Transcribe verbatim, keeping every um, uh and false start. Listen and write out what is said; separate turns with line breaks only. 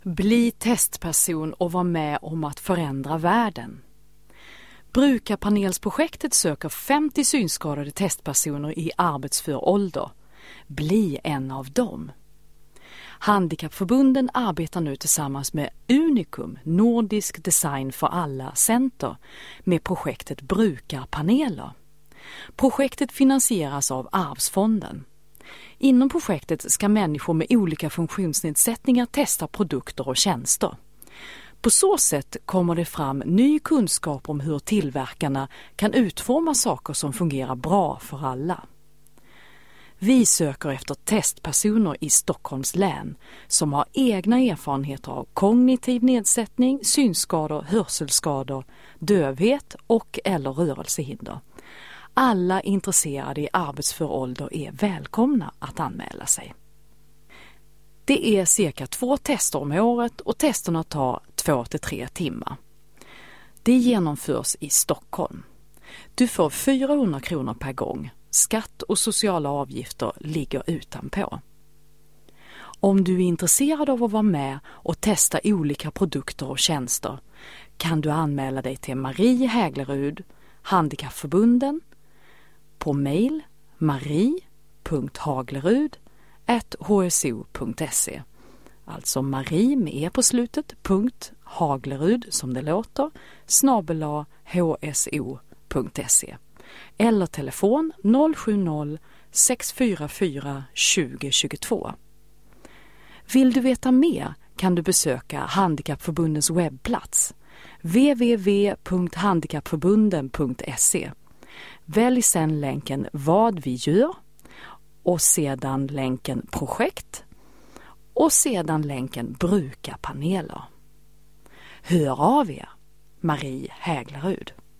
Bli testperson och var med om att förändra världen. Brukarpanelsprojektet söker femtio synskadade testpersoner i arbetsför ålder. Bli en av dem. Handikappförbunden arbetar nu tillsammans med Unicum, Nordisk Design för alla Center, med projektet Brukarpaneler. Projektet finansieras av Arvsfonden. Inom projektet ska människor med olika funktionsnedsättningar testa produkter och tjänster. På så sätt kommer det fram ny kunskap om hur tillverkarna kan utforma saker som fungerar bra för alla. Vi söker efter testpersoner i Stockholms län som har egna erfarenheter av kognitiv nedsättning, synskador, hörselskador, dövhet och eller rörelsehinder. Alla intresserade i arbetsför ålder är välkomna att anmäla sig. Det är cirka två tester om året och testerna tar två till tre timmar. Det genomförs i Stockholm. Du får fyrahundra kronor per gång. Skatt och sociala avgifter ligger utanpå. Om du är intresserad av att vara med och testa olika produkter och tjänster kan du anmäla dig till Marie Häglerud, Handikappförbunden, på mejl marie punkt haglerud at h s o punkt se. Alltså Marie med e på slutet, punkt Haglerud som det låter, snabel-a h s o punkt se. Eller telefon noll sju noll sex fyra fyra tjugo tjugotvå. Vill du veta mer kan du besöka Handikappförbundens webbplats w w w punkt handikappförbunden punkt se. Välj sedan länken Vad vi gör och sedan länken Projekt och sedan länken Brukarpaneler. Hör av er, Marie Häglerud.